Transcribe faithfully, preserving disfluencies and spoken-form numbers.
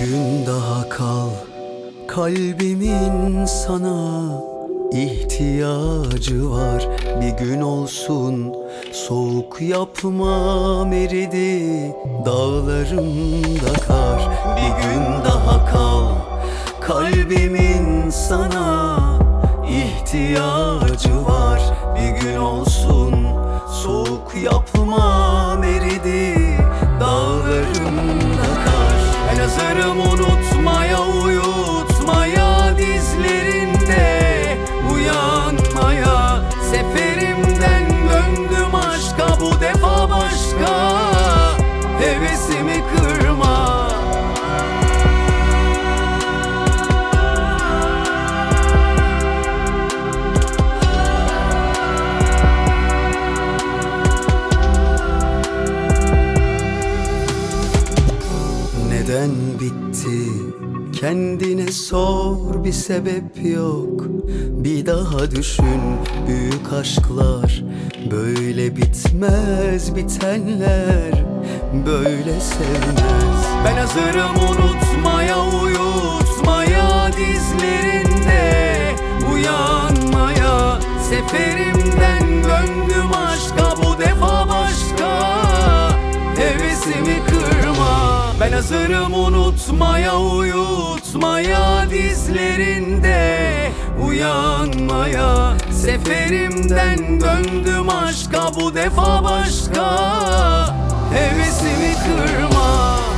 gün daha kal, kalbimin sana ihtiyacı var. Bir gün olsun soğuk yapmam eridi dağlarımda kar. Bir gün daha kal, kalbimin sana ihtiyacı var. Bir gün olsun soğuk yapmam eridi dağlarımda kar. Ben hazırım unutmaya, uyutmaya, dizlerinde uyanmaya. Seferimden döndüm aşka, bu defa başka. Hevesimi kırma. Neden bitti? Kendine sor, bir sebep yok. Bir daha düşün, büyük aşklar böyle bitmez, bitenler böyle sevmez. Ben hazırım unutmaya, uyutmaya, dizlerinde uyanmaya. Seferimden döndüm aşka, bu defa başka. Hevesimi kırma. Ben hazırım unutmaya, uyutmaya, dizlerinde uyanmaya. Seferimden döndüm aşka, bu defa başka. Hevesimi kırma.